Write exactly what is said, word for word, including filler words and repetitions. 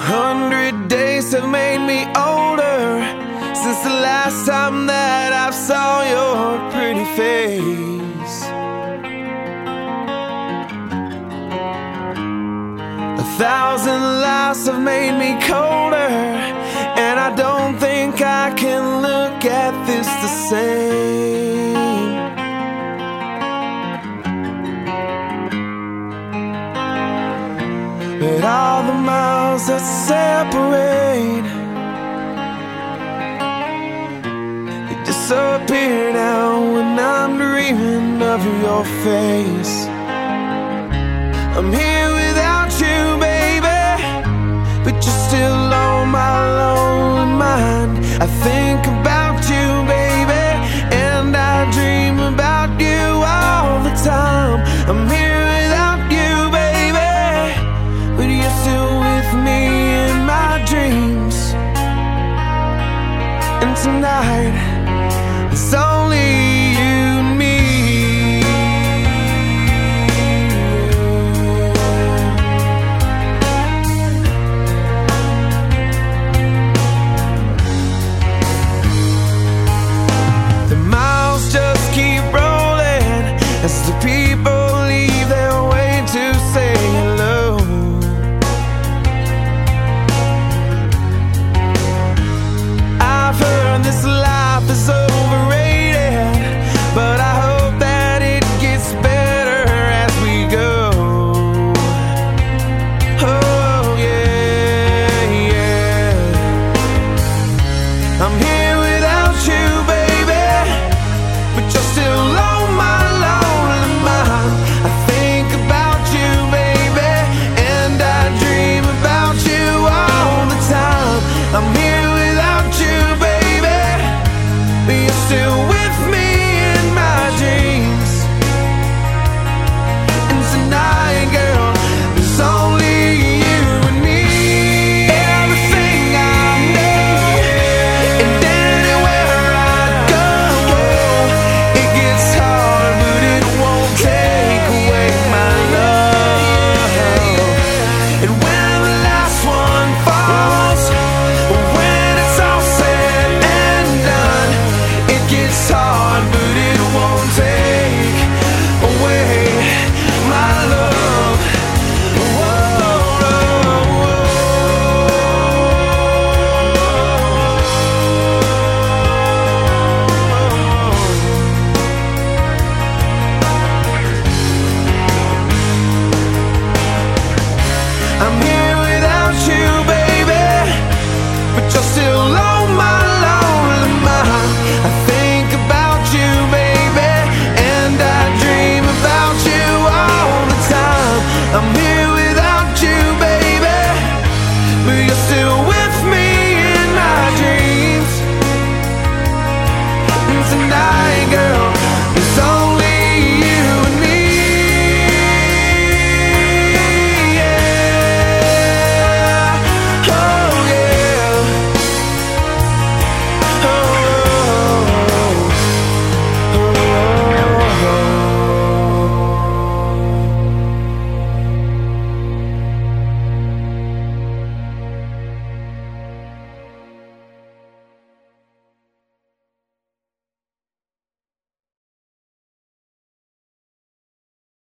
hundred days have made me older since the last time that I saw your pretty face. A thousand lives have made me colder, and I don't think I can look at this the same. But all the miles that separate, they disappear now when I'm dreaming of your face. I'm here without you, baby, but you're still on my lonely mind. I think about you, baby, and I dream about you all the time. I'm here without you, baby, but you're still with me in my dreams. And tonight, it's only you and me. The miles just keep rolling as the people